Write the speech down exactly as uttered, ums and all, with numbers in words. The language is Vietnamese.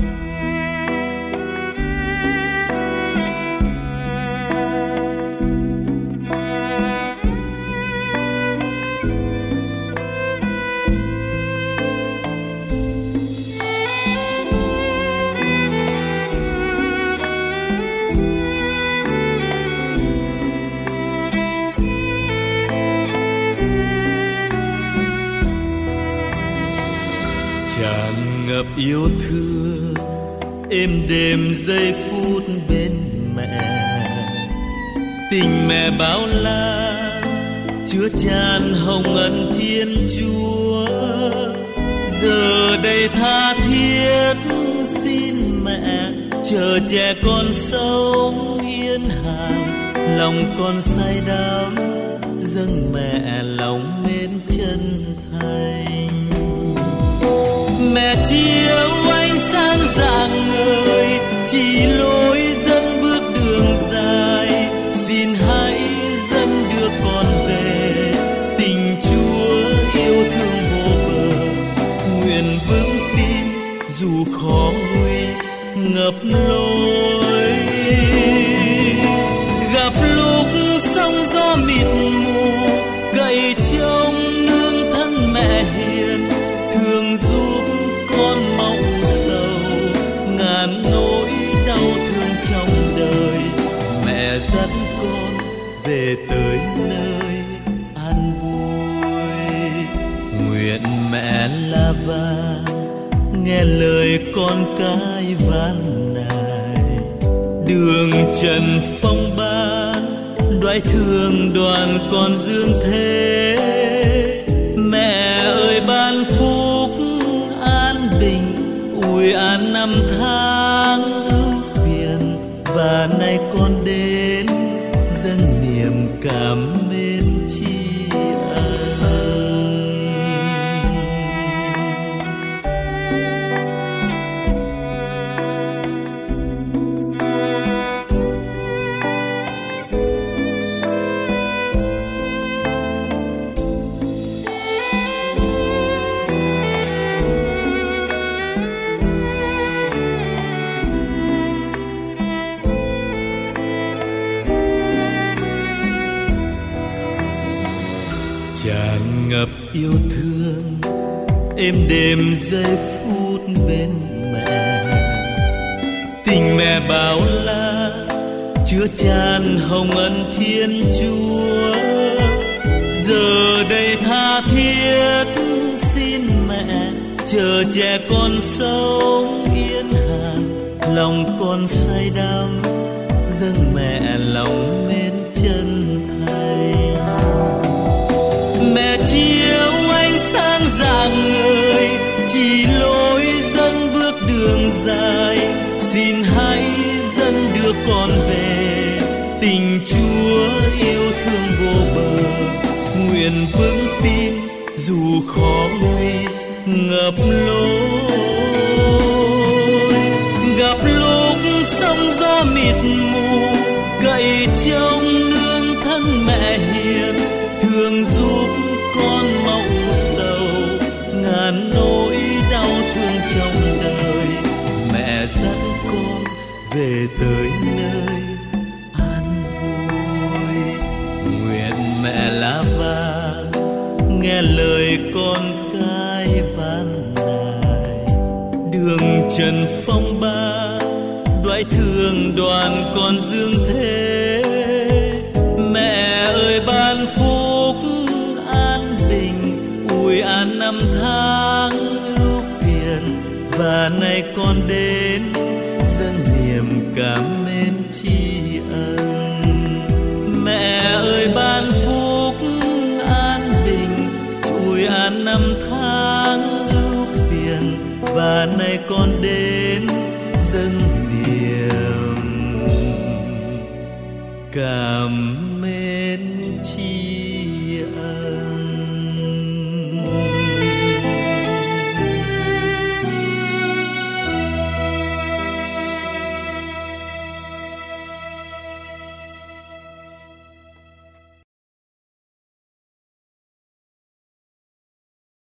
Tràn ngập yêu thương êm đềm giây phút bên mẹ, tình mẹ bao la chứa chan hồng ân Thiên Chúa. Giờ đây tha thiết xin mẹ, chờ trẻ con sống yên hàng, lòng con say đắm dâng mẹ lòng mến chân thành. Mẹ chiếu ánh sáng rạng ngời, chỉ lối dẫn bước đường dài. Xin hãy dẫn đưa con về, tình Chúa yêu thương vô bờ. Nguyện vững tin dù khó nguy ngập lối. Gặp lúc sóng gió mịt mù, cậy trông nương thân mẹ hiền, thường giúp con mau sầu ngàn nỗi đau thương trong đời. Mẹ dẫn con về tới nơi an vui. Nguyện mẹ là vàng nghe lời con cái van nài, đường trần phong ba đoái thương đoàn con dương thế. Mẹ ơi ban phúc an bình, ủi an năm tháng ưu phiền, và nay con đến dâng niềm cảm mến tri ân. Tràn ngập yêu thương êm đềm giây phút bên mẹ, tình mẹ bao la chứa chan hồng ân Thiên Chúa. Giờ đây tha thiết xin mẹ, chờ trẻ con sống yên hàng, lòng con say đắm dâng mẹ lòng mến chân thành. Mẹ chiếu ánh sáng rạng ngời, chỉ lối dẫn bước đường dài. Xin hãy dẫn đưa con về, tình Chúa yêu thương vô bờ. Nguyện vững tin dù khó nguy ngập lối. Gặp lúc sóng gió mịt mù, cậy trông nương thân mẹ hiền, thường giúp con mau sầu ngàn nỗi đau thương trong đời. Mẹ dẫn con về tới nơi an vui. Nguyện mẹ lá vàng nghe lời con cái van nài, đường trần phong ba đoái thương đoàn con dương thế. Mẹ ơi ban phúc an bình, ủi an năm tháng ưu phiền, và nay con đến dâng niềm cảm mến tri ân. Mẹ ơi ban phúc an bình, ủi an năm tháng ưu phiền, và nay con đến dâng niềm cảm